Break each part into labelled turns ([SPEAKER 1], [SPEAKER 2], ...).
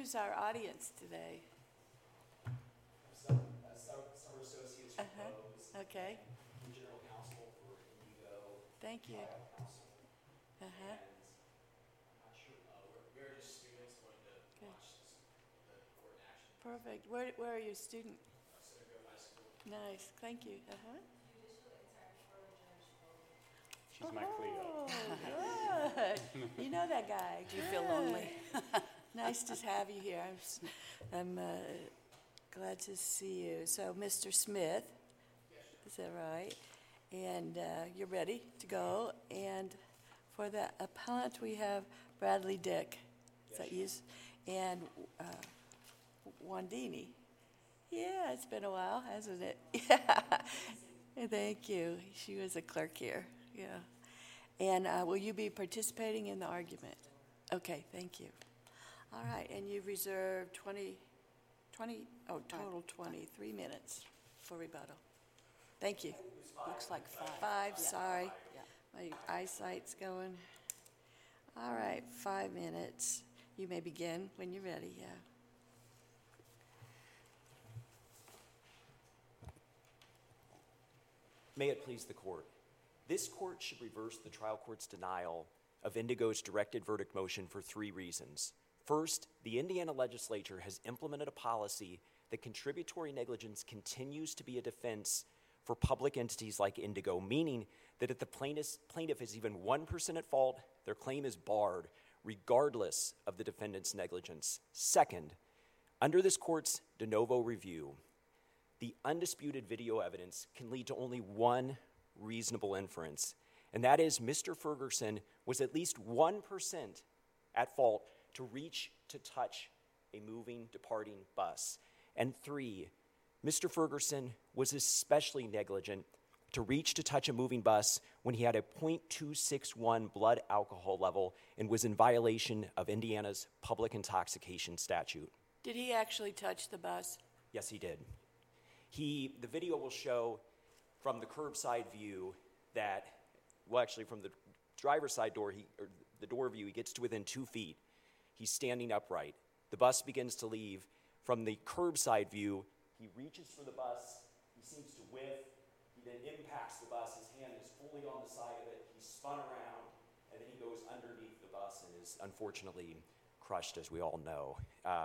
[SPEAKER 1] Who's our audience today?
[SPEAKER 2] Summer Associates from Bose,
[SPEAKER 1] Okay,
[SPEAKER 2] and General Counsel for Indigo,
[SPEAKER 1] thank you.
[SPEAKER 2] Tribal Council.
[SPEAKER 1] Uh-huh.
[SPEAKER 2] And I'm not sure, we're just students going to
[SPEAKER 1] Good.
[SPEAKER 2] watch the court in action.
[SPEAKER 1] Perfect. Where are you a student?
[SPEAKER 2] Center Grove High School.
[SPEAKER 1] Nice, thank you. Uh-huh.
[SPEAKER 3] She's my Cleo.
[SPEAKER 1] Oh, good. You know that guy.
[SPEAKER 4] Do you feel lonely?
[SPEAKER 1] Nice to have you here. I'm glad to see you. So, Mr. Smith, is that right? And you're ready to go. And for the appellant, we have Bradley Dick. Is that you? And Wandini. Yeah, it's been a while, hasn't it? Yeah. Thank you. She was a clerk here. Yeah. And will you be participating in the argument? Okay, thank you. All right, and you've reserved 23 minutes for rebuttal. Thank you.
[SPEAKER 4] Looks like 5.
[SPEAKER 1] 5,
[SPEAKER 4] Yeah.
[SPEAKER 1] sorry.
[SPEAKER 4] Yeah.
[SPEAKER 1] My eyesight's going. All right, 5 minutes. You may begin when you're ready, yeah.
[SPEAKER 5] May it please the court. This court should reverse the trial court's denial of Indigo's directed verdict motion for 3 reasons. First, the Indiana legislature has implemented a policy that contributory negligence continues to be a defense for public entities like Indigo, meaning that if the plaintiff is even 1% at fault, their claim is barred, regardless of the defendant's negligence. Second, under this court's de novo review, the undisputed video evidence can lead to only one reasonable inference, and that is Mr. Ferguson was at least 1% at fault to reach to touch a moving, departing bus. And 3, Mr. Ferguson was especially negligent to reach to touch a moving bus when he had a .261 blood alcohol level and was in violation of Indiana's public intoxication statute.
[SPEAKER 1] Did he actually touch the bus?
[SPEAKER 5] Yes, he did. The video will show from the curbside view that, well, actually from the driver's side door, or the door view, he gets to within 2 feet. He's standing upright. The bus begins to leave. From the curbside view, he reaches for the bus. He seems to whiff. He then impacts the bus. His hand is fully on the side of it. He's spun around, and then he goes underneath the bus and is unfortunately crushed, as we all know.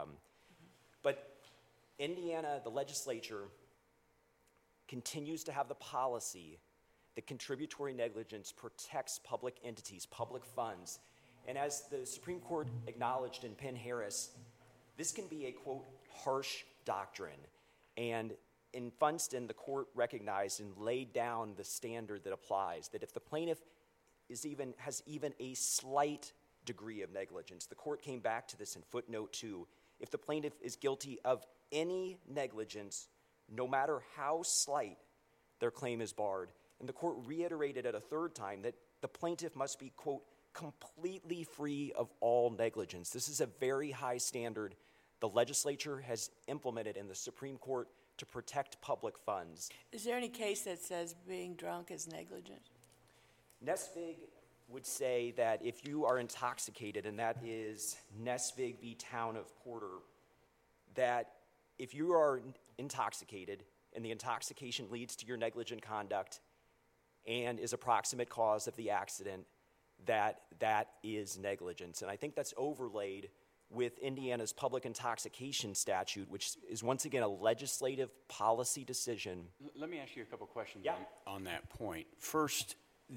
[SPEAKER 5] But Indiana, the legislature, continues to have the policy that contributory negligence protects public entities, public funds. And as the Supreme Court acknowledged in Penn Harris, this can be a, quote, harsh doctrine. And in Funston, the court recognized and laid down the standard that applies, that if the plaintiff has even a slight degree of negligence, the court came back to this in footnote 2, if the plaintiff is guilty of any negligence, no matter how slight, their claim is barred. And the court reiterated it a 3rd time that the plaintiff must be, quote, completely free of all negligence. This is a very high standard the legislature has implemented in the Supreme Court to protect public funds.
[SPEAKER 1] Is there any case that says being drunk is negligent?
[SPEAKER 5] Nesvig would say that if you are intoxicated, and that is Nesvig v. Town of Porter, that if you are intoxicated and the intoxication leads to your negligent conduct and is a proximate cause of the accident, that is negligence. And I think that's overlaid with Indiana's public intoxication statute, which is once again a legislative policy decision.
[SPEAKER 3] Let me ask you a couple questions
[SPEAKER 5] Yeah.
[SPEAKER 3] on that point. First,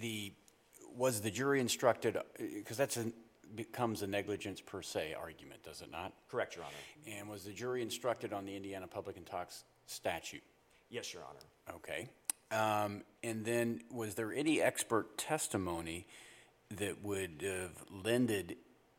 [SPEAKER 3] was the jury instructed, because becomes a negligence per se argument, does it not?
[SPEAKER 5] Correct, Your Honor.
[SPEAKER 3] And was the jury instructed on the Indiana Public Intox statute?
[SPEAKER 5] Yes, Your Honor.
[SPEAKER 3] Okay. And then was there any expert testimony that would have lended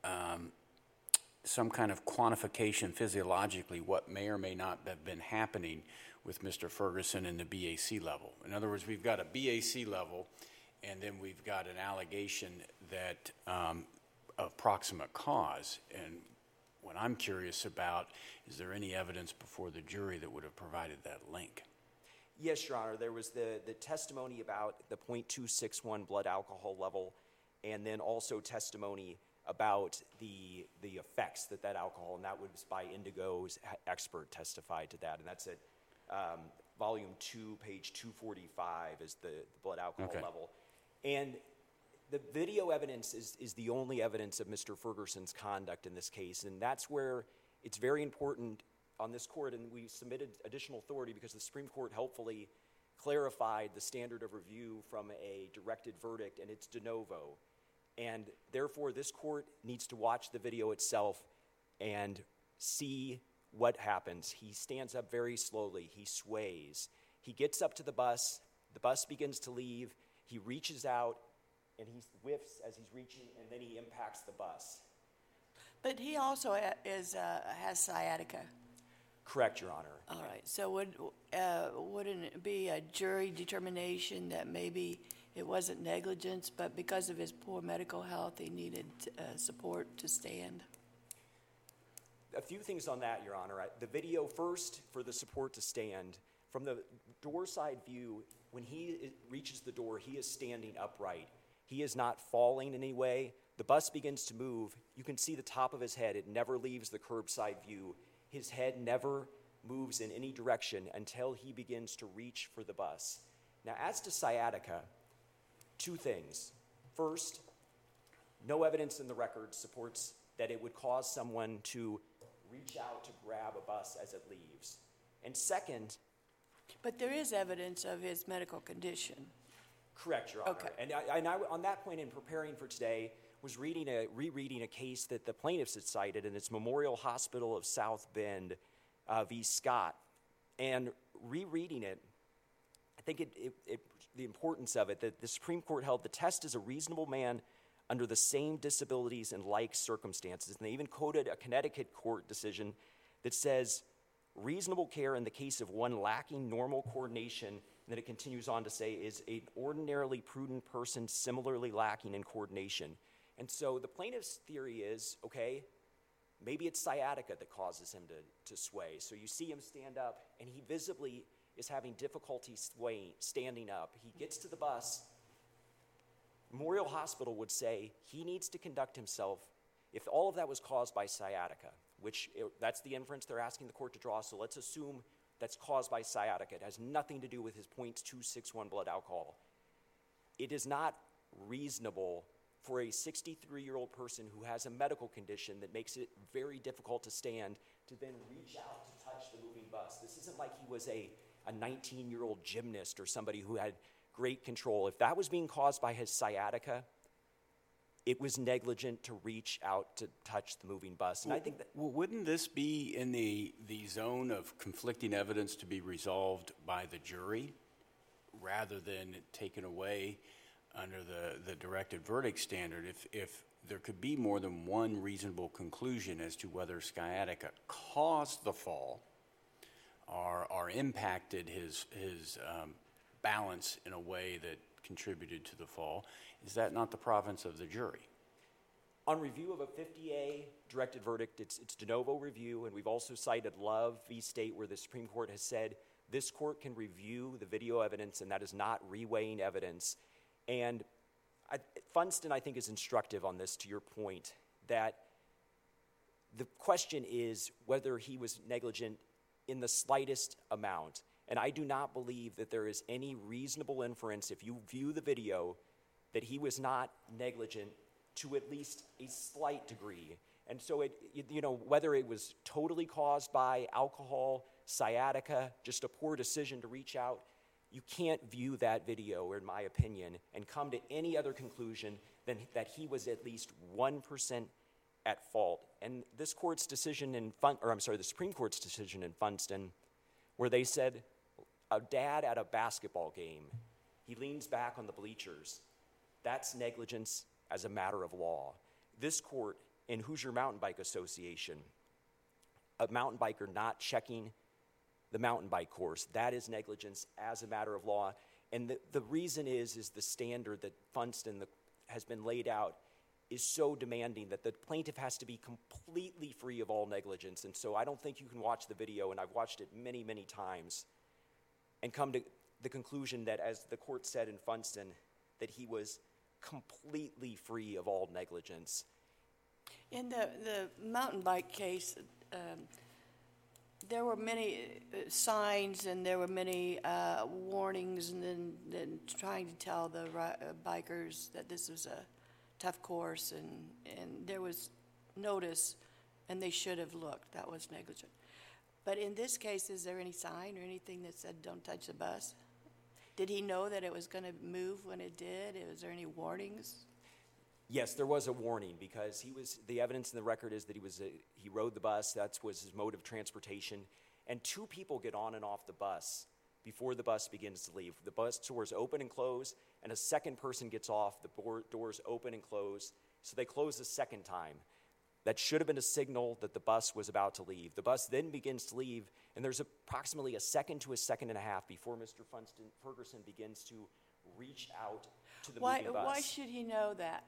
[SPEAKER 3] some kind of quantification physiologically what may or may not have been happening with Mr. Ferguson in the BAC level? In other words, we've got a BAC level, and then we've got an allegation that of proximate cause. And what I'm curious about, is there any evidence before the jury that would have provided that link?
[SPEAKER 5] Yes, Your Honor. There was the testimony about the .261 blood alcohol level, and then also testimony about the effects that alcohol, and that was by Indigo's expert testified to that, and that's at volume 2, page 245 is the blood alcohol
[SPEAKER 3] Okay.
[SPEAKER 5] level. And the video evidence is the only evidence of Mr. Ferguson's conduct in this case, and that's where it's very important on this court, and we submitted additional authority because the Supreme Court helpfully clarified the standard of review from a directed verdict, and it's de novo. And therefore, this court needs to watch the video itself and see what happens. He stands up very slowly. He sways. He gets up to the bus begins to leave. He reaches out, and he whiffs as he's reaching, and then he impacts the bus.
[SPEAKER 1] But he also has sciatica.
[SPEAKER 5] Correct, Your Honor.
[SPEAKER 1] All right, so wouldn't it be a jury determination that maybe it wasn't negligence, but because of his poor medical health, he needed support to stand?
[SPEAKER 5] A few things on that, Your Honor. The video first, for the support to stand, from the door side view, when he reaches the door, he is standing upright. He is not falling in any way. The bus begins to move. You can see the top of his head. It never leaves the curbside view. His head never moves in any direction until he begins to reach for the bus. Now, as to sciatica, two things. First, no evidence in the record supports that it would cause someone to reach out to grab a bus as it leaves. And second,
[SPEAKER 1] But there is evidence of his medical condition.
[SPEAKER 5] correct, Your Honor.
[SPEAKER 1] Okay.
[SPEAKER 5] And I, on that point, in preparing for today, was rereading a case that the plaintiffs had cited, and it's Memorial Hospital of South Bend v. Scott. And rereading it, I think the importance of it, that the Supreme Court held the test is a reasonable man under the same disabilities and like circumstances. And they even quoted a Connecticut court decision that says, reasonable care in the case of one lacking normal coordination, and then it continues on to say, is an ordinarily prudent person similarly lacking in coordination. And so the plaintiff's theory is, okay, maybe it's sciatica that causes him to sway. So you see him stand up, and he visibly is having difficulty standing up. He gets to the bus. Memorial Hospital would say he needs to conduct himself, if all of that was caused by sciatica, that's the inference they're asking the court to draw, so let's assume that's caused by sciatica. It has nothing to do with his 0.261 blood alcohol. It is not reasonable for a 63-year-old person who has a medical condition that makes it very difficult to stand to then reach out to touch the moving bus. This isn't like he was a 19-year-old gymnast or somebody who had great control. If that was being caused by his sciatica, it was negligent to reach out to touch the moving bus. And I think that
[SPEAKER 3] Well, wouldn't this be in the zone of conflicting evidence to be resolved by the jury rather than taken away under the directed verdict standard? If there could be more than one reasonable conclusion as to whether sciatica caused the fall or impacted his balance in a way that contributed to the fall, is that not the province of the jury?
[SPEAKER 5] on review of a 50A directed verdict, it's de novo review, and we've also cited Love v. State, where the Supreme Court has said this court can review the video evidence, and that is not reweighing evidence. And Funston, I think, is instructive on this, to your point, that the question is whether he was negligent in the slightest amount. And I do not believe that there is any reasonable inference, if you view the video, that he was not negligent to at least a slight degree. And so, whether it was totally caused by alcohol, sciatica, just a poor decision to reach out, you can't view that video, in my opinion, and come to any other conclusion than that he was at least 1% at fault. And this court's decision the Supreme Court's decision in Funston, where they said, a dad at a basketball game, he leans back on the bleachers. That's negligence as a matter of law. This court in Hoosier Mountain Bike Association, a mountain biker not checking the mountain bike course, that is negligence as a matter of law. And the reason is the standard that Funston has been laid out is so demanding that the plaintiff has to be completely free of all negligence. And so I don't think you can watch the video, and I've watched it many, many times, and come to the conclusion that, as the court said in Funston, that he was completely free of all negligence.
[SPEAKER 1] In the mountain bike case, there were many signs and there were many warnings, and then trying to tell the bikers that this was a tough course, and there was notice, and they should have looked. That was negligent. But in this case, is there any sign or anything that said don't touch the bus? Did he know that it was going to move when it did? Was there any warnings?
[SPEAKER 5] Yes, there was a warning because the evidence in the record is that he rode the bus. That was his mode of transportation. And 2 people get on and off the bus before the bus begins to leave. The bus doors open and close, and a second person gets off. The doors open and close. So they close a second time. That should have been a signal that the bus was about to leave. The bus then begins to leave, and there's approximately a second to a second and a half before Mr. Ferguson begins to reach out to the moving bus.
[SPEAKER 1] Why should he know that?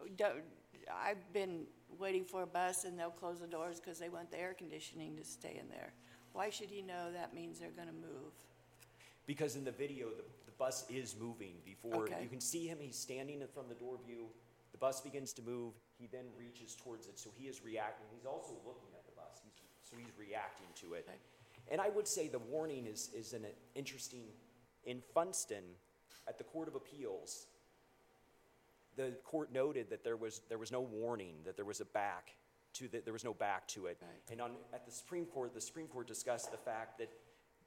[SPEAKER 1] I've been waiting for a bus, and they'll close the doors because they want the air conditioning to stay in there. Why should he know that means they're going to move?
[SPEAKER 5] Because in the video, the bus is moving before.
[SPEAKER 1] Okay.
[SPEAKER 5] You can see him. He's standing from the door view. The bus begins to move. He then reaches towards it, so he is reacting. He's also looking at the bus, so he's reacting to it. Okay. And I would say the warning is an interesting. In Funston, at the Court of Appeals, the court noted that there was no warning, that there was no back to it. Right. And at the Supreme Court discussed the fact that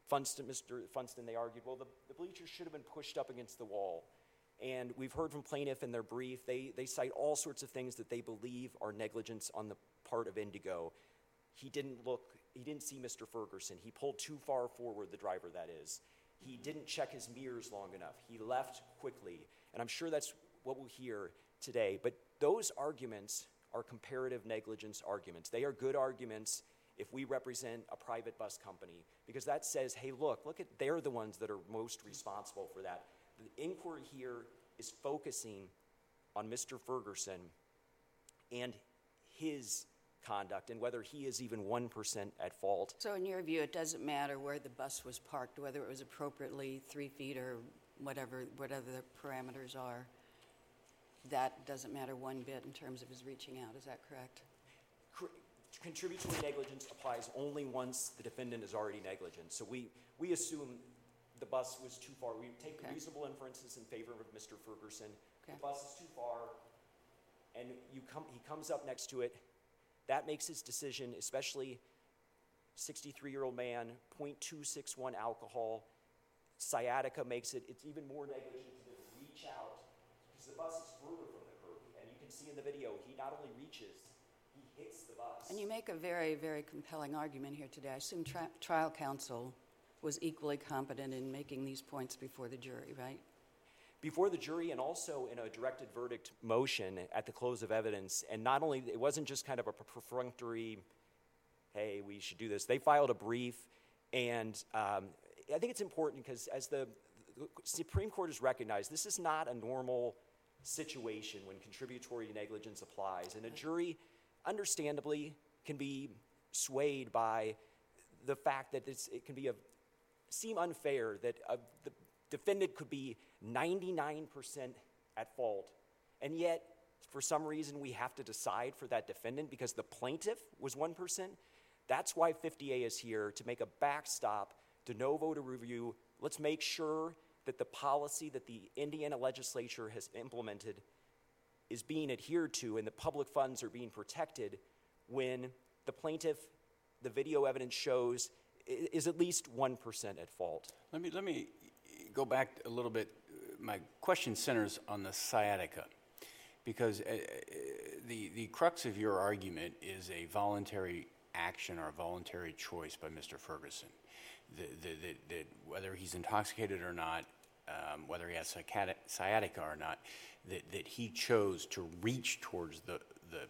[SPEAKER 5] Mr. Funston, they argued, well, the bleachers should have been pushed up against the wall. And we've heard from plaintiff in their brief, they cite all sorts of things that they believe are negligence on the part of Indigo. He didn't see Mr. Ferguson. He pulled too far forward, the driver that is. He didn't check his mirrors long enough. He left quickly. And I'm sure that's what we'll hear today. But those arguments are comparative negligence arguments. They are good arguments if we represent a private bus company, because that says, hey, they're the ones that are most responsible for that. The inquiry here is focusing on Mr. Ferguson and his conduct and whether he is even 1% at fault.
[SPEAKER 4] So in your view, it doesn't matter where the bus was parked, whether it was appropriately 3 feet or whatever the parameters are. That doesn't matter one bit in terms of his reaching out. Is that correct?
[SPEAKER 5] Contributory negligence applies only once the defendant is already negligent. So we assume the bus was too far. We take the reasonable inferences in favor of Mr. Ferguson. Okay. The bus is too far, and he comes up next to it. That makes his decision, especially 63-year-old man, 0.261 alcohol. Sciatica makes it's even more negligent to reach out because the bus is further from the curb. And you can see in the video, he not only reaches, he hits the bus.
[SPEAKER 4] And you make a very, very compelling argument here today. I assume trial counsel was equally competent in making these points before the jury, right?
[SPEAKER 5] Before the jury, and also in a directed verdict motion at the close of evidence. And not only, it wasn't just kind of a perfunctory, hey, we should do this. They filed a brief, and I think it's important because as the Supreme Court has recognized, this is not a normal situation when contributory negligence applies. And a jury, understandably, can be swayed by the fact that it can seem unfair that the defendant could be 99% at fault, and yet, for some reason, we have to decide for that defendant because the plaintiff was 1%. That's why 50A is here, to make a backstop, de novo to review. Let's make sure that the policy that the Indiana legislature has implemented is being adhered to and the public funds are being protected when the plaintiff, the video evidence shows, is at least 1% at fault.
[SPEAKER 3] Let me go back a little bit. My question centers on the sciatica, because the crux of your argument is a voluntary action or a voluntary choice by Mr. Ferguson. That whether he's intoxicated or not, whether he has sciatica or not, that he chose to reach towards the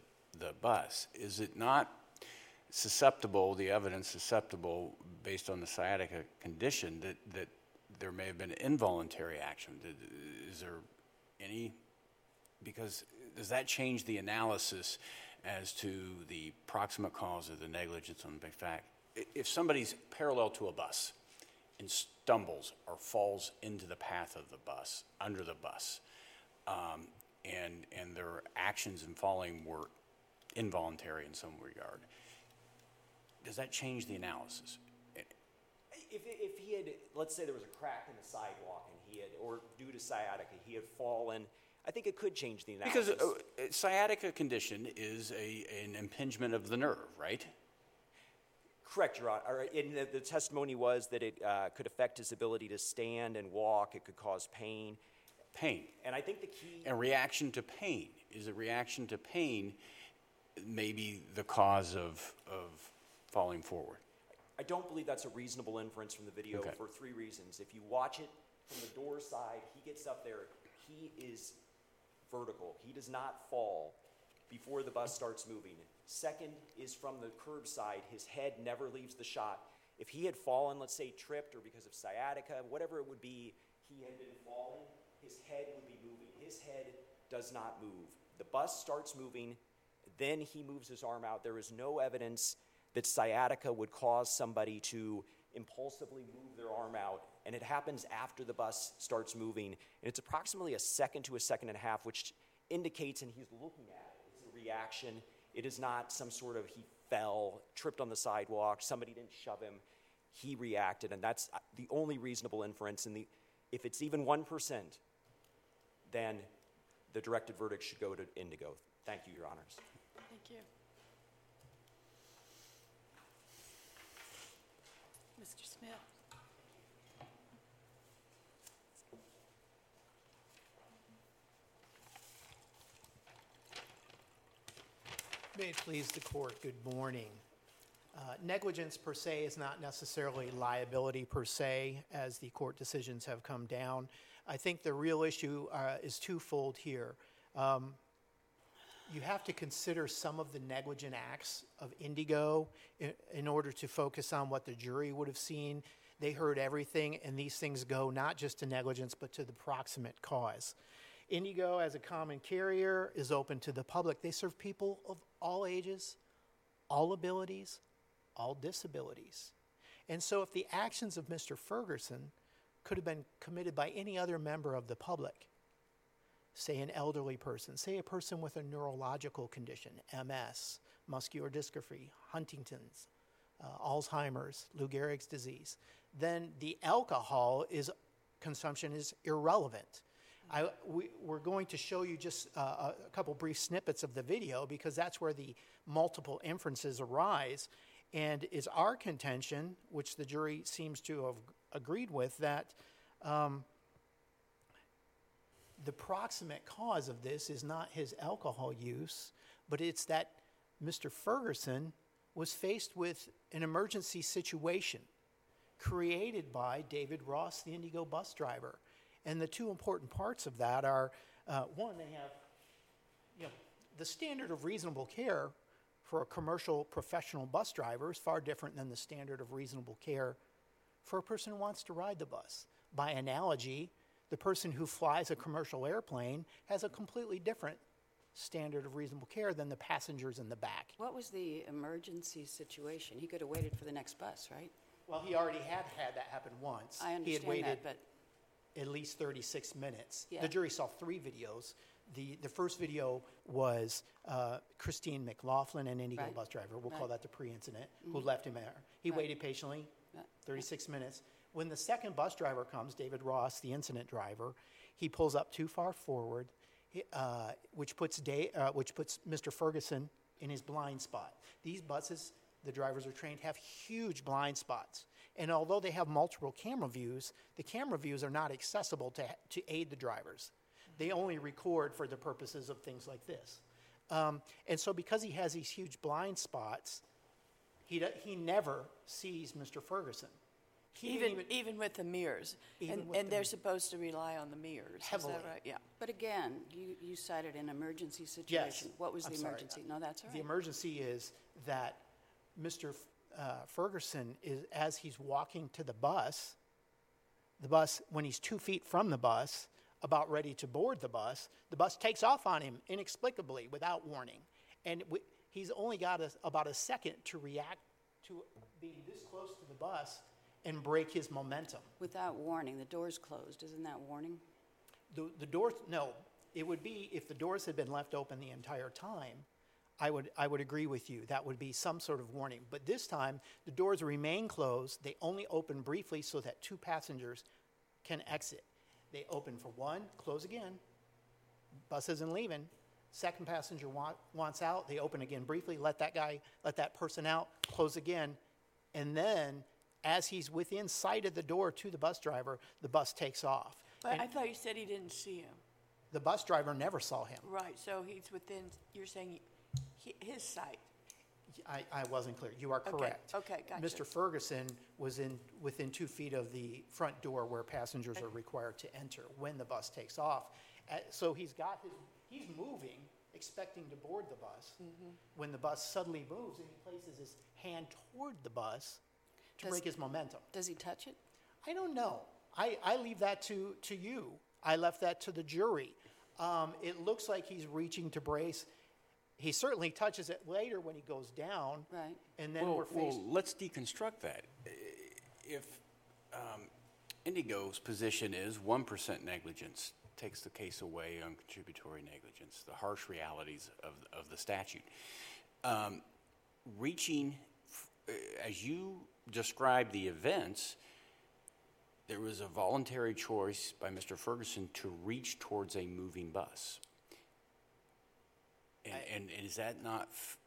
[SPEAKER 3] bus. Is it not susceptible, the evidence susceptible, based on the sciatica condition, that there may have been involuntary action? Is there any, because does that change the analysis as to the proximate cause of the negligence on the fact? If somebody's parallel to a bus and stumbles or falls into the path of the bus, under the bus, and their actions in falling were involuntary in some regard. Does that change the analysis?
[SPEAKER 5] If he had, let's say there was a crack in the sidewalk and he had, or due to sciatica, he had fallen, I think it could change the analysis.
[SPEAKER 3] Because sciatica condition is an impingement of the nerve, right?
[SPEAKER 5] Correct, Your Honor. And the testimony was that it could affect his ability to stand and walk. It could cause pain.
[SPEAKER 3] Pain.
[SPEAKER 5] And I think the key...
[SPEAKER 3] A reaction to pain. Is a reaction to pain maybe the cause of falling forward?
[SPEAKER 5] I don't believe that's a reasonable inference from the video
[SPEAKER 3] Okay.
[SPEAKER 5] for three reasons. If you watch it from the door side, he gets up there, he is vertical. He does not fall before the bus starts moving. Second is from the curb side, his head never leaves the shot. If he had fallen, let's say tripped or because of sciatica, whatever it would be, he had been falling, his head would be moving. His head does not move. The bus starts moving, then he moves his arm out. There is no evidence that sciatica would cause somebody to impulsively move their arm out, and it happens after the bus starts moving. And it's approximately a second to a second and a half, which indicates, and he's looking at it, it's a reaction. It is not some sort of he fell, tripped on the sidewalk, somebody didn't shove him. He reacted, and that's the only reasonable inference. And if it's even 1%, then the directed verdict should go to Indigo. Thank you, Your Honors.
[SPEAKER 1] Thank you. Mr. Smith.
[SPEAKER 6] May it please the court, good morning. Negligence per se is not necessarily liability per se, as the court decisions have come down. I think the real issue is twofold here. You have to consider some of the negligent acts of Indigo in order to focus on what the jury would have seen. They heard everything, and these things go not just to negligence, but to the proximate cause. Indigo, as a common carrier, is open to the public. They serve people of all ages, all abilities, all disabilities. And so if the actions of Mr. Ferguson could have been committed by any other member of the public, say an elderly person, say a person with a neurological condition, MS, muscular dystrophy, Huntington's, Alzheimer's, Lou Gehrig's disease, then the alcohol consumption is irrelevant. We're going to show you just a couple brief snippets of the video because that's where the multiple inferences arise, and is our contention, which the jury seems to have agreed with, that the proximate cause of this is not his alcohol use, but it's that Mr. Ferguson was faced with an emergency situation created by David Ross, the Indigo bus driver. And the two important parts of that are, one, they have, the standard of reasonable care for a commercial professional bus driver is far different than the standard of reasonable care for a person who wants to ride the bus. By analogy, the person who flies a commercial airplane has a completely different standard of reasonable care than the passengers in the back.
[SPEAKER 4] What was the emergency situation? He could have waited for the next bus, right?
[SPEAKER 6] Well, he already had that happen once.
[SPEAKER 4] I
[SPEAKER 6] He had
[SPEAKER 4] understand
[SPEAKER 6] waited
[SPEAKER 4] that, but
[SPEAKER 6] at least 36 minutes.
[SPEAKER 4] Yeah.
[SPEAKER 6] The jury saw 3 videos. The first video was Christine McLaughlin, an Indigo
[SPEAKER 4] Right.
[SPEAKER 6] bus driver, we'll call
[SPEAKER 4] Right.
[SPEAKER 6] that the pre-incident, who left him there. He
[SPEAKER 4] Right.
[SPEAKER 6] waited patiently,
[SPEAKER 4] Yeah.
[SPEAKER 6] 36 minutes. When the second bus driver comes, David Ross, the incident driver, he pulls up too far forward, which puts Mr. Ferguson in his blind spot. These buses, the drivers are trained, have huge blind spots. And although they have multiple camera views, the camera views are not accessible to aid the drivers. They only record for the purposes of things like this. And so because he has these huge blind spots, he never sees Mr. Ferguson. He didn't
[SPEAKER 1] Even with the mirrors.
[SPEAKER 6] Even with
[SPEAKER 1] And
[SPEAKER 6] the
[SPEAKER 1] they're
[SPEAKER 6] mirrors.
[SPEAKER 1] supposed to rely on the mirrors.
[SPEAKER 6] Heavily.
[SPEAKER 1] Is that right? Yeah.
[SPEAKER 4] but again, you cited an emergency situation.
[SPEAKER 6] Yes.
[SPEAKER 4] What was
[SPEAKER 6] I'm
[SPEAKER 4] the
[SPEAKER 6] sorry.
[SPEAKER 4] emergency? No, that's all
[SPEAKER 6] The
[SPEAKER 4] right.
[SPEAKER 6] emergency is that Mr. Ferguson, as he's walking to the bus, when he's 2 feet from the bus, about ready to board the bus takes off on him inexplicably without warning. And he's only got about a second to react to being this close to the bus and break his momentum.
[SPEAKER 4] Without warning, the door's closed. Isn't that warning?
[SPEAKER 6] The doors, no, it would be if the doors had been left open the entire time. I would agree with you. That would be some sort of warning. But this time, the doors remain closed. They only open briefly so that 2 passengers can exit. They open for 1, close again. Bus isn't leaving. Second passenger wants out. They open again briefly, let that person out, close again. And then, as he's within sight of the door to the bus driver, the bus takes off.
[SPEAKER 1] But
[SPEAKER 6] And
[SPEAKER 1] I thought you said he didn't see him.
[SPEAKER 6] the bus driver never saw him.
[SPEAKER 1] Right, so he's within, you're saying his sight.
[SPEAKER 6] I wasn't clear. You are correct.
[SPEAKER 1] Okay, gotcha.
[SPEAKER 6] Mr. Ferguson was within 2 feet of the front door where passengers are required to enter when the bus takes off. So he's moving, expecting to board the bus. When the bus suddenly moves and he places his hand toward the bus to break his momentum.
[SPEAKER 4] Does he touch it?
[SPEAKER 6] I don't know. I leave that to you. I left that to the jury. It looks like he's reaching to brace. He certainly touches it later when he goes down.
[SPEAKER 4] Right.
[SPEAKER 6] And then
[SPEAKER 3] Well,
[SPEAKER 6] we're faced.
[SPEAKER 3] well, let's deconstruct that. If Indigo's position is 1% negligence takes the case away on contributory negligence, the harsh realities of the statute. As you describe the events, there was a voluntary choice by Mr. Ferguson to reach towards a moving bus. And is that not...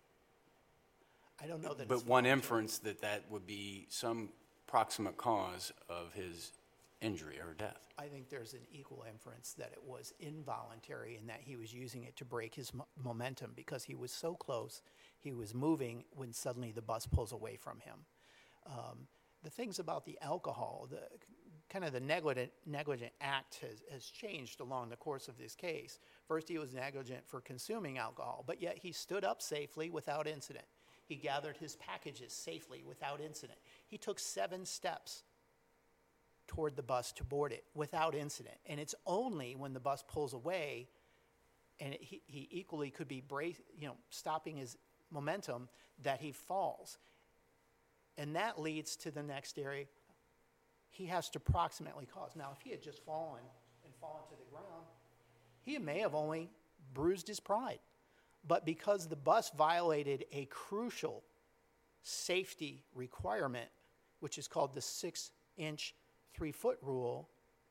[SPEAKER 6] I don't know that
[SPEAKER 3] But
[SPEAKER 6] it's
[SPEAKER 3] one
[SPEAKER 6] voluntary.
[SPEAKER 3] inference that would be some proximate cause of his injury or death.
[SPEAKER 6] I think there's an equal inference that it was involuntary and that he was using it to break his momentum because he was so close, he was moving when suddenly the bus pulls away from him. The things about the alcohol, the negligent act has changed along the course of this case. First, he was negligent for consuming alcohol, but yet he stood up safely without incident. He gathered his packages safely without incident. He took 7 steps toward the bus to board it without incident. And it's only when the bus pulls away and he equally could be stopping his momentum that he falls. And that leads to the next area. He has to proximately cause. Now, if he had just fallen to the ground, he may have only bruised his pride. But because the bus violated a crucial safety requirement, which is called the 6-inch 3-foot rule,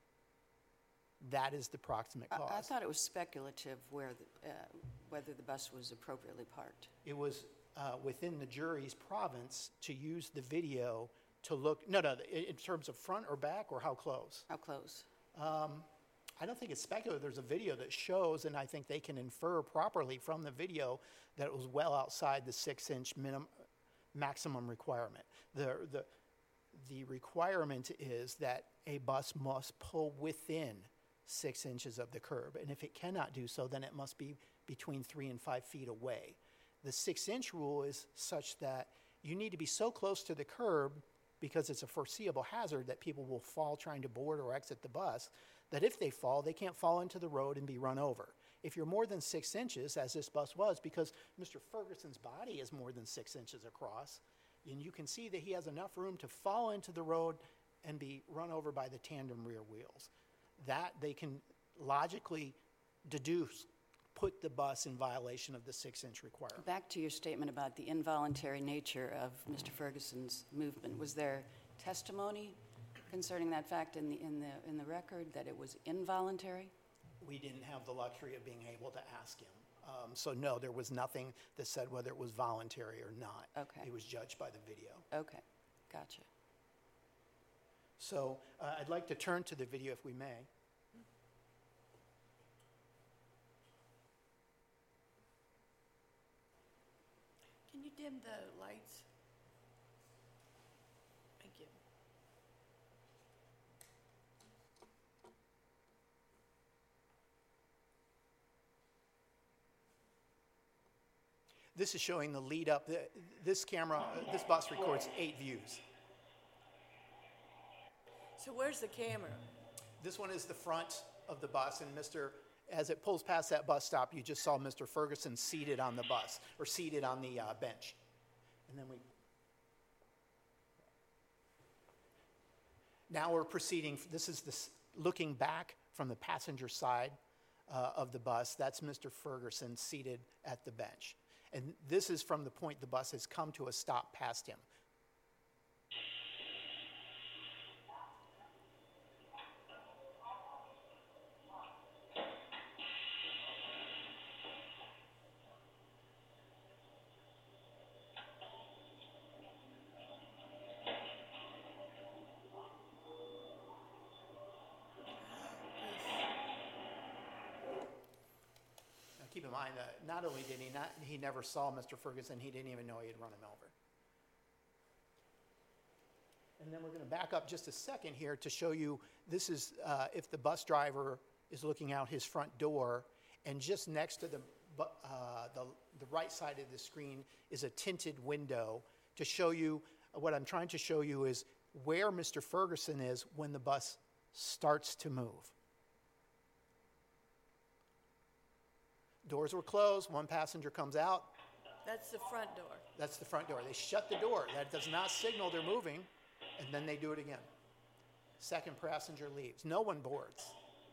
[SPEAKER 6] that is the proximate cause.
[SPEAKER 4] I thought it was speculative whether the bus was appropriately parked.
[SPEAKER 6] It was within the jury's province to use the video to look, in terms of front or back or how close?
[SPEAKER 4] How close?
[SPEAKER 6] I don't think it's speculative. There's a video that shows, and I think they can infer properly from the video that it was well outside the 6-inch maximum requirement. The requirement is that a bus must pull within 6 inches of the curb, and if it cannot do so, then it must be between 3 and 5 feet away. The 6-inch rule is such that you need to be so close to the curb because it's a foreseeable hazard that people will fall trying to board or exit the bus, that if they fall, they can't fall into the road and be run over. If you're more than 6 inches, as this bus was, because Mr. Ferguson's body is more than 6 inches across, and you can see that he has enough room to fall into the road and be run over by the tandem rear wheels. That they can logically deduce put the bus in violation of the 6-inch requirement.
[SPEAKER 4] Back to your statement about the involuntary nature of Mr. Ferguson's movement. Was there testimony concerning that fact in the record that it was involuntary?
[SPEAKER 6] We didn't have the luxury of being able to ask him. So no, there was nothing that said whether it was voluntary or not.
[SPEAKER 4] Okay.
[SPEAKER 6] It was judged by the video.
[SPEAKER 4] Okay, gotcha.
[SPEAKER 6] So I'd like to turn to the video if we may.
[SPEAKER 1] Can you dim the lights? Thank you.
[SPEAKER 6] This is showing the lead up. This bus records 8 views.
[SPEAKER 1] So where's the camera?
[SPEAKER 6] This one is the front of the bus, and as it pulls past that bus stop, you just saw Mr. Ferguson seated on the bus, or seated on the bench. And then now we're proceeding, this is looking back from the passenger side of the bus. That's Mr. Ferguson seated at the bench. And this is from the point the bus has come to a stop past him. Now, keep in mind that not only did he never saw Mr. Ferguson, he didn't even know he had run him over. And then we're going to back up just a second here to show you, this is if the bus driver is looking out his front door, and just next to the right side of the screen is a tinted window to show you, what I'm trying to show you is where Mr. Ferguson is when the bus starts to move. Doors were closed, one passenger comes out.
[SPEAKER 1] That's the front door.
[SPEAKER 6] That's the front door. They shut the door. That does not signal they're moving, and then they do it again. Second passenger leaves. No one boards.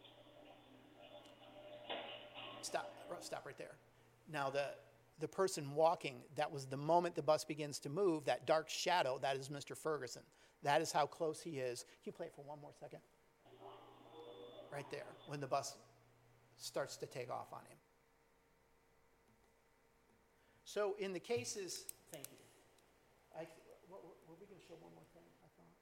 [SPEAKER 6] Stop right there. Now the person walking, that was the moment the bus begins to move, that dark shadow, that is Mr. Ferguson. That is how close he is. Can you play it for one more second? Right there, when the bus starts to take off on him. So in the cases, thank you. Were we going to show one more thing, I thought?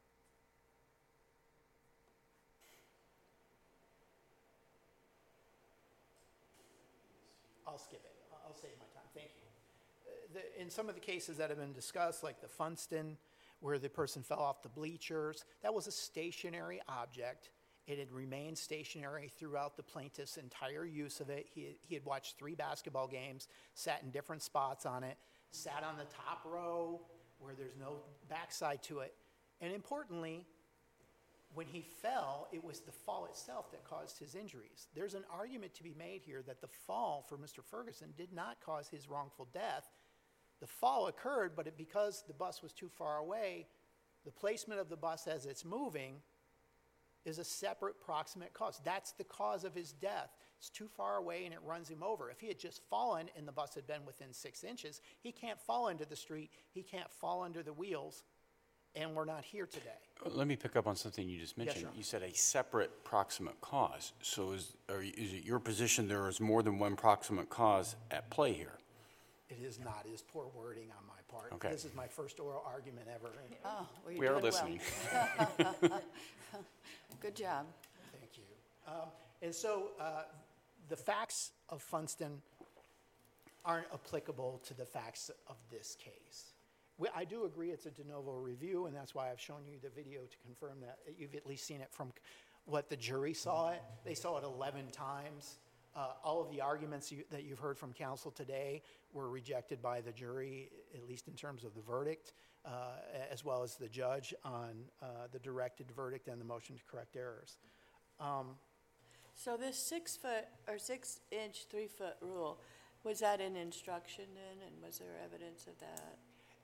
[SPEAKER 6] I'll skip it. I'll save my time. Thank you. In some of the cases that have been discussed, like the Funston, where the person fell off the bleachers, that was a stationary object. It had remained stationary throughout the plaintiff's entire use of it. He had watched 3 basketball games, sat in different spots on it, sat on the top row where there's no backside to it. And importantly, when he fell, it was the fall itself that caused his injuries. There's an argument to be made here that the fall for Mr. Ferguson did not cause his wrongful death. The fall occurred, but because the bus was too far away, the placement of the bus as it's moving is a separate proximate cause. That's the cause of his death. It's too far away and it runs him over. If he had just fallen and the bus had been within 6 inches, he can't fall into the street, he can't fall under the wheels, and we're not here today.
[SPEAKER 3] Let me pick up on something you just mentioned.
[SPEAKER 6] sir.
[SPEAKER 3] You said a separate proximate cause. So is it your position there is more than one proximate cause at play here?
[SPEAKER 6] It is not. It is poor wording on my part.
[SPEAKER 3] Okay.
[SPEAKER 6] This is my first oral argument ever.
[SPEAKER 4] Oh, well, you're
[SPEAKER 3] We are
[SPEAKER 4] doing
[SPEAKER 3] listening.
[SPEAKER 4] well. Good job.
[SPEAKER 6] Thank you. And so the facts of Funston aren't applicable to the facts of this case. I do agree it's a de novo review, and that's why I've shown you the video to confirm that you've at least seen it from what the jury saw it. They saw it 11 times. All of the arguments that you've heard from counsel today were rejected by the jury, at least in terms of the verdict, as well as the judge on the directed verdict and the motion to correct errors.
[SPEAKER 1] So this 6 foot or 6 inch, 3 foot rule, was that an instruction then, and was there evidence of that?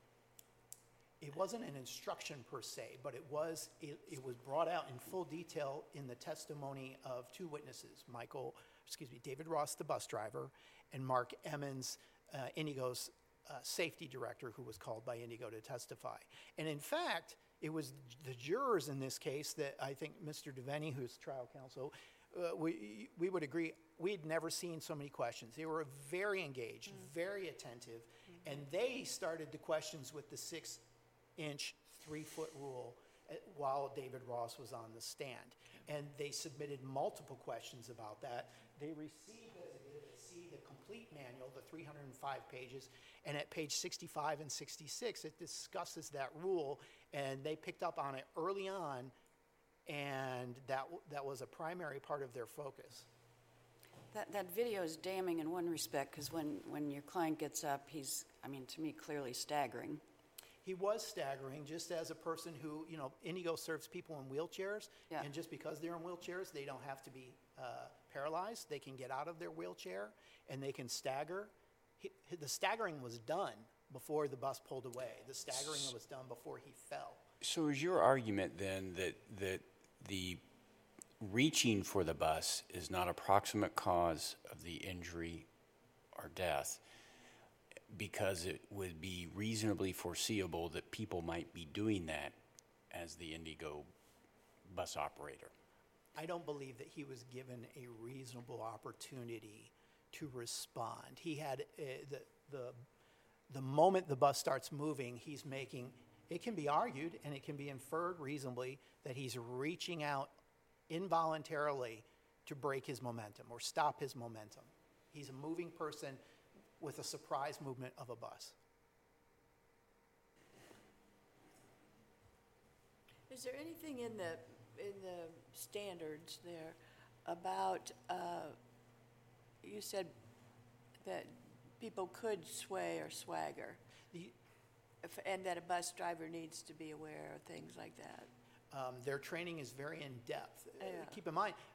[SPEAKER 6] It wasn't an instruction per se, but it was brought out in full detail in the testimony of 2 witnesses, David Ross, the bus driver, and Mark Emmons, Indigo's safety director, who was called by Indigo to testify. And in fact, it was the jurors in this case that I think Mr. Devaney, who's trial counsel, we would agree, we had never seen so many questions. They were very engaged, very attentive, and they started the questions with the 6 inch, 3 foot rule while David Ross was on the stand. And they submitted multiple questions about that. They received as Exhibit C the complete manual, the 305 pages, and at page 65 and 66 it discusses that rule, and they picked up on it early on, and that was a primary part of their focus.
[SPEAKER 4] That video is damning in one respect, because when your client gets up, he's, to me, clearly staggering.
[SPEAKER 6] He was staggering, just as a person who, Indigo serves people in wheelchairs,
[SPEAKER 4] Yeah.
[SPEAKER 6] and just because they're in wheelchairs, they don't have to be paralyzed. They can get out of their wheelchair, and they can stagger. The staggering was done before the bus pulled away. The staggering was done before he fell.
[SPEAKER 3] So is your argument then that the reaching for the bus is not a proximate cause of the injury or death, because it would be reasonably foreseeable that people might be doing that as the Indigo bus operator.
[SPEAKER 6] I don't believe that he was given a reasonable opportunity to respond. He had the moment the bus starts moving, he's making, it can be argued and it can be inferred reasonably that he's reaching out involuntarily to break his momentum or stop his momentum. He's a moving person with a surprise movement of a bus.
[SPEAKER 1] Is there anything in the standards there about, you said that people could sway or swagger, and that a bus driver needs to be aware of things like that?
[SPEAKER 6] Their training is very in-depth.
[SPEAKER 1] Yeah.
[SPEAKER 6] Keep in mind,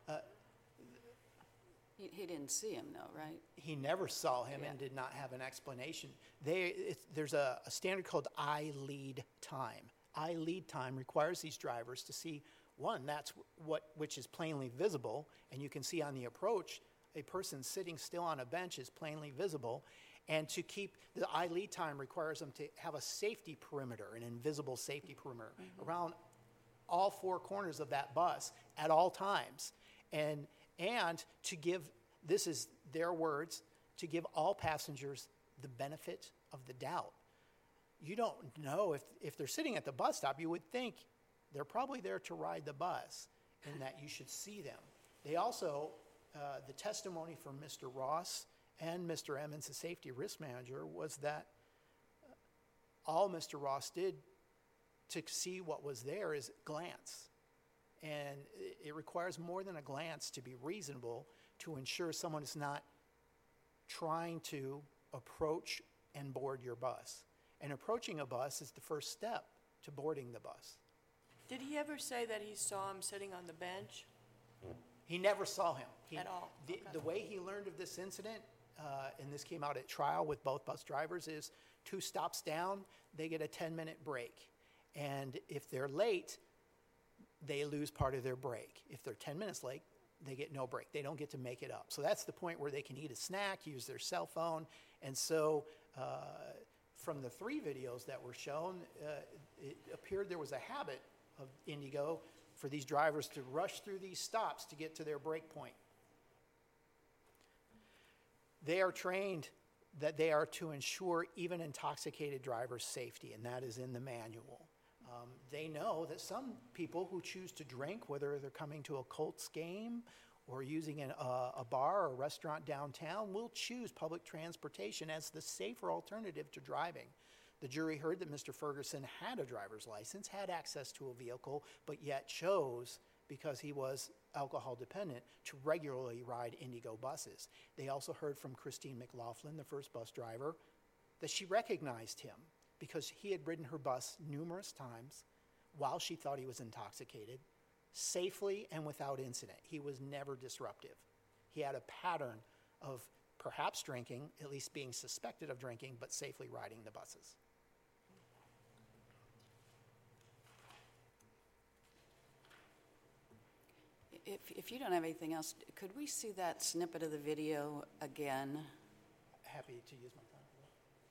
[SPEAKER 4] He didn't see him though, right?
[SPEAKER 6] he never saw him
[SPEAKER 4] Yeah.
[SPEAKER 6] and did not have an explanation. There's a standard called eye lead time. Eye lead time requires these drivers to see, one, that's which is plainly visible, and you can see on the approach, a person sitting still on a bench is plainly visible, and to keep, the eye lead time requires them to have a safety perimeter, an invisible safety perimeter, around all four corners of that bus at all times. And to give, this is their words, to give all passengers the benefit of the doubt. You don't know if they're sitting at the bus stop, you would think they're probably there to ride the bus and that you should see them. They also, the testimony from Mr. Ross and Mr. Emmons, the safety risk manager, was that all Mr. Ross did to see what was there is glance. And it requires more than a glance to be reasonable to ensure someone is not trying to approach and board your bus. And approaching a bus is the first step to boarding the bus.
[SPEAKER 1] Did he ever say that he saw him sitting on the bench?
[SPEAKER 6] He never saw him.
[SPEAKER 1] At all? Okay.
[SPEAKER 6] The way he learned of this incident, and this came out at trial with both bus drivers, is 2 stops down, they get a 10-minute break. And if they're late, they lose part of their break. If they're 10 minutes late, they get no break. They don't get to make it up. So that's the point where they can eat a snack, use their cell phone. And so from the 3 videos that were shown, it appeared there was a habit of Indigo for these drivers to rush through these stops to get to their break point. They are trained that they are to ensure even intoxicated drivers' safety, and that is in the manual. They know that some people who choose to drink, whether they're coming to a Colts game or using a bar or restaurant downtown, will choose public transportation as the safer alternative to driving. The jury heard that Mr. Ferguson had a driver's license, had access to a vehicle, but yet chose, because he was alcohol dependent, to regularly ride Indigo buses. They also heard from Christine McLaughlin, the first bus driver, that she recognized him because he had ridden her bus numerous times while she thought he was intoxicated, safely and without incident. He was never disruptive. He had a pattern of perhaps drinking, at least being suspected of drinking, but safely riding the buses.
[SPEAKER 4] If you don't have anything else, could we see that snippet of the video again?
[SPEAKER 6] Happy to use my time for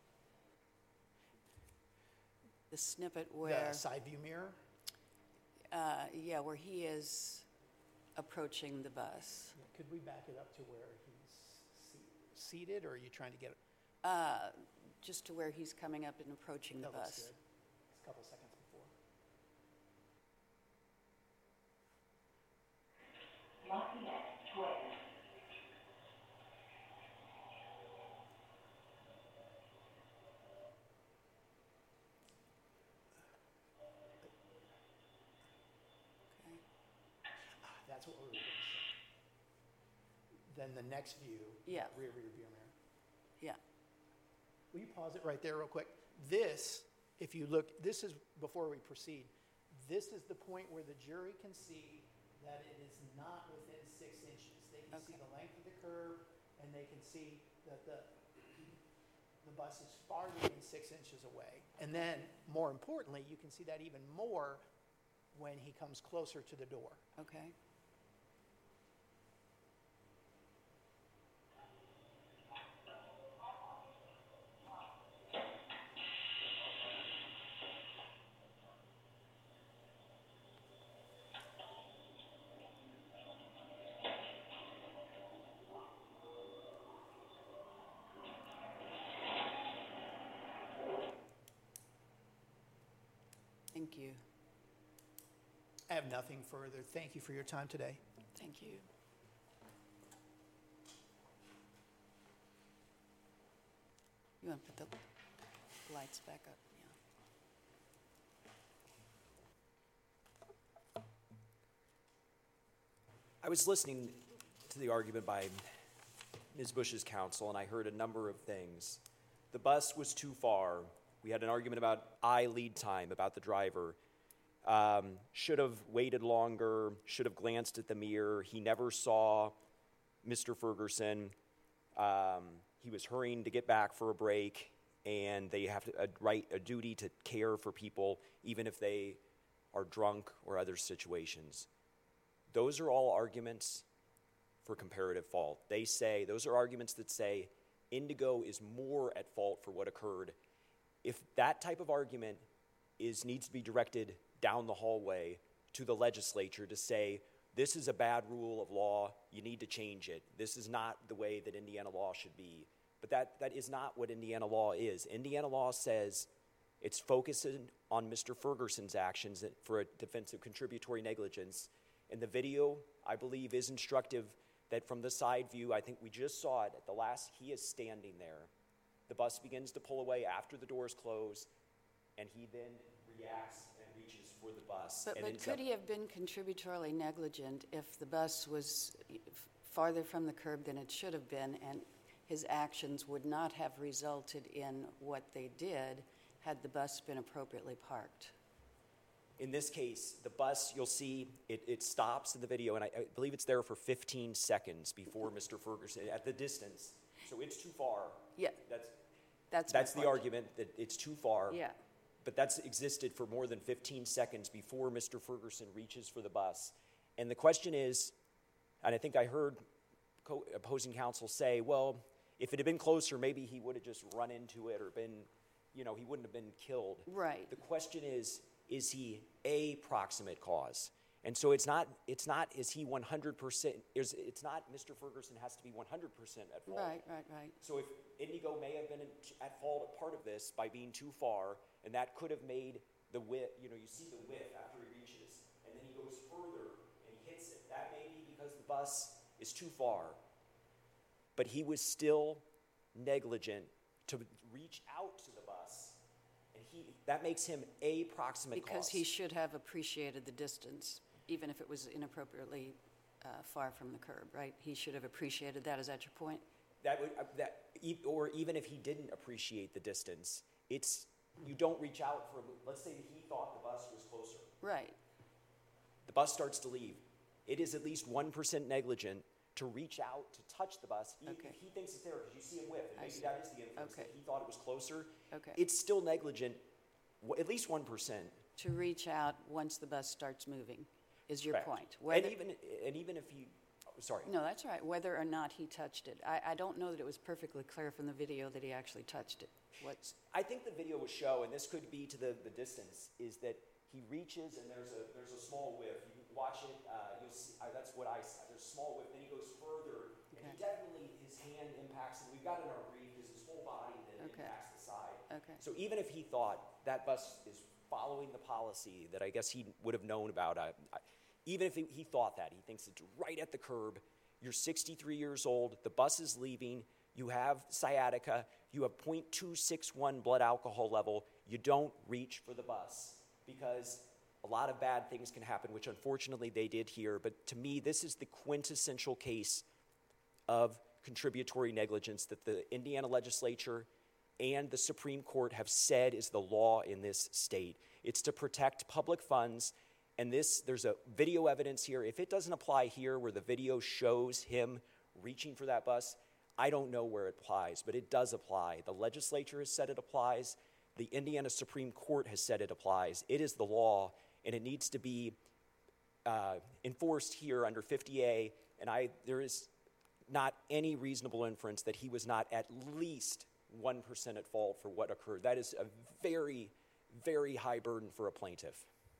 [SPEAKER 4] The snippet
[SPEAKER 6] that.
[SPEAKER 4] where,
[SPEAKER 6] The side view mirror.
[SPEAKER 4] yeah, where he is approaching the bus.
[SPEAKER 6] Could we back it up to where he's seated, or are you trying to get it?
[SPEAKER 4] Just to where he's coming up and approaching the
[SPEAKER 6] That looks
[SPEAKER 4] bus.
[SPEAKER 6] good. It's a couple seconds before.
[SPEAKER 4] Okay.
[SPEAKER 6] That's what we were going to say. Then the next view,
[SPEAKER 4] Yeah.
[SPEAKER 6] rear view mirror.
[SPEAKER 4] Yeah.
[SPEAKER 6] Will you pause it right there real quick? This, if you look, this is, before we proceed, this is the point where the jury can see that it is not within 6 inches. They can see
[SPEAKER 4] Okay.
[SPEAKER 6] the length of the curve, and they can see that the bus is farther than 6 inches away. And then, more importantly, you can see that even more when he comes closer to the door.
[SPEAKER 4] Okay. Thank you.
[SPEAKER 6] I have nothing further. Thank you for your time today.
[SPEAKER 1] Thank you.
[SPEAKER 4] You want to put the lights back up? Yeah.
[SPEAKER 5] I was listening to the argument by Ms. Bush's counsel, and I heard a number of things. The bus was too far. We had an argument about eye lead time, about the driver. Should have waited longer, should have glanced at the mirror. He never saw Mr. Ferguson. He was hurrying to get back for a break, and they have a duty to care for people, even if they are drunk or other situations. Those are all arguments for comparative fault. Those are arguments that say Indigo is more at fault for what occurred. If that type of argument needs to be directed down the hallway to the legislature to say, this is a bad rule of law, you need to change it. This is not the way that Indiana law should be. But that is not what Indiana law is. Indiana law says it's focusing on Mr. Ferguson's actions for a defense of contributory negligence. And the video, I believe, is instructive that from the side view, I think we just saw it at the last, he is standing there. The bus begins to pull away after the doors close, and he then reacts and reaches for the bus.
[SPEAKER 4] But could he have been contributory negligent if the bus was farther from the curb than it should have been, and his actions would not have resulted in what they did had the bus been appropriately parked?
[SPEAKER 5] In this case, the bus, you'll see, it stops in the video, and I believe it's there for 15 seconds before Mr. Ferguson, at the distance. So it's too far.
[SPEAKER 4] Yeah.
[SPEAKER 5] That's
[SPEAKER 4] my
[SPEAKER 5] the
[SPEAKER 4] point.
[SPEAKER 5] argument, that it's too far.
[SPEAKER 4] Yeah.
[SPEAKER 5] But that's existed for more than 15 seconds before Mr. Ferguson reaches for the bus. And the question is, and I think I heard opposing counsel say, well, if it had been closer, maybe he would have just run into it or been, he wouldn't have been killed.
[SPEAKER 4] Right.
[SPEAKER 5] The question is he a proximate cause? And so it's not is he 100%, it's not Mr. Ferguson has to be 100% at fault.
[SPEAKER 4] Right.
[SPEAKER 5] So if Indigo may have been at fault at part of this by being too far, and that could have made the width, you see the width after he reaches, and then he goes further and he hits it. That may be because the bus is too far. But he was still negligent to reach out to the bus, and that makes him a proximate cause.
[SPEAKER 4] Because he should have appreciated the distance, even if it was inappropriately far from the curb, right? He should have appreciated that. Is that your point?
[SPEAKER 5] Or even if he didn't appreciate the distance, you don't reach out for. Let's say that he thought the bus was closer.
[SPEAKER 4] Right.
[SPEAKER 5] The bus starts to leave. It is at least 1% negligent to reach out to touch the bus.
[SPEAKER 4] Okay.
[SPEAKER 5] If he thinks it's there because you see him whip, and maybe that is the inference
[SPEAKER 4] Okay.
[SPEAKER 5] that he thought it was closer.
[SPEAKER 4] Okay.
[SPEAKER 5] It's still negligent, at least 1%.
[SPEAKER 4] To reach out once the bus starts moving is your
[SPEAKER 5] Correct.
[SPEAKER 4] point.
[SPEAKER 5] And even if he, sorry.
[SPEAKER 4] No, that's all right. Whether or not he touched it. I don't know that it was perfectly clear from the video that he actually touched it.
[SPEAKER 5] I think the video will show, and this could be to the distance, is that he reaches and there's a small whiff. You can watch it. You'll see. That's what I saw. There's a small whiff. Then he goes further, and he definitely his hand impacts. And we've got in our brief is his whole body that impacts the side.
[SPEAKER 4] Okay.
[SPEAKER 5] So even if he thought that bus is following the policy that I guess he would have known about, even if he thought that, he thinks it's right at the curb. You're 63 years old. The bus is leaving. You have sciatica. You have 0.261 blood alcohol level. You don't reach for the bus because a lot of bad things can happen, which unfortunately they did here. But to me, this is the quintessential case of contributory negligence that the Indiana legislature and the Supreme Court have said is the law in this state. It's to protect public funds. And there's a video evidence here. If it doesn't apply here where the video shows him reaching for that bus, I don't know where it applies, but it does apply. The legislature has said it applies. The Indiana Supreme Court has said it applies. It is the law, and it needs to be enforced here under 50A, and there is not any reasonable inference that he was not at least 1% at fault for what occurred. That is a very, very high burden for a plaintiff.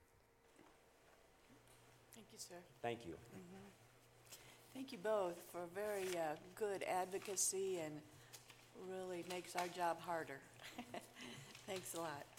[SPEAKER 1] Thank you, sir.
[SPEAKER 5] Thank you.
[SPEAKER 1] Thank you both for very good advocacy and really makes our job harder. Thanks a lot.